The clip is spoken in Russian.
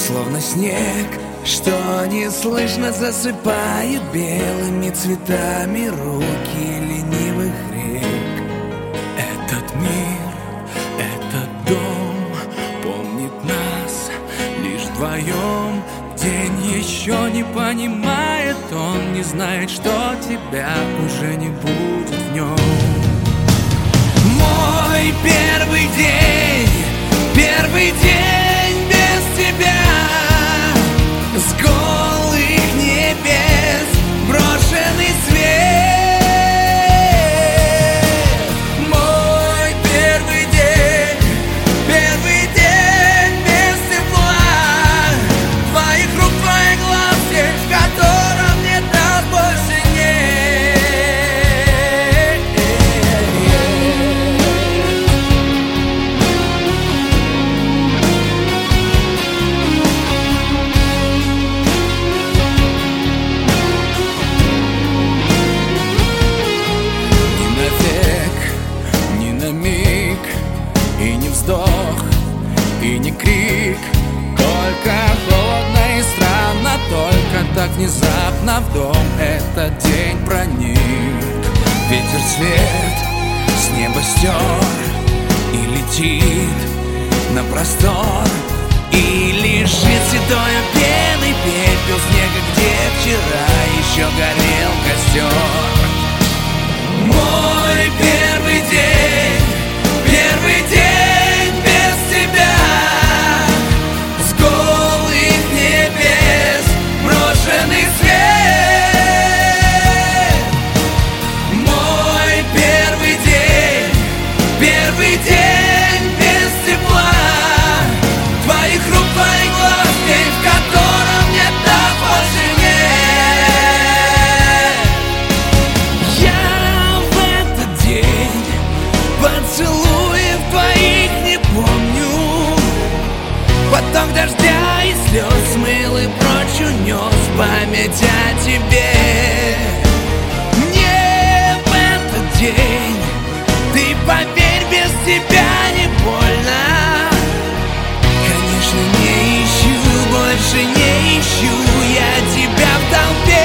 Словно снег, что неслышно засыпает белыми цветами руки ленивых рек. Этот мир, этот дом помнит нас лишь вдвоем. День еще не понимает, он не знает, что тебя уже не будет в нем. Мой первый день без тебя, с голых небес брошенный свет. Мой первый день без тепла, твоих рук, твоих глаз, день, в котором нет нас больше нет. И не вздох, и не крик, только холодно и странно, только так внезапно в дом этот день проник. Ветер цвет с неба стер и летит на простор, и лежит седою пеной пепел снега, где вчера еще горел костер. Мой первый день без тебя, с голых небес брошенный свет. Мой первый день без тепла, твоих рук, твоих глаз, день, в котором нет нас больше нет. Я в этот день поцелуев твоих не помню, поток дождя и слез смыл и прочь унес память о тебе. Мне в этот день, ты поверь, без тебя не больно. Конечно, не ищу, больше не ищу я тебя в толпе.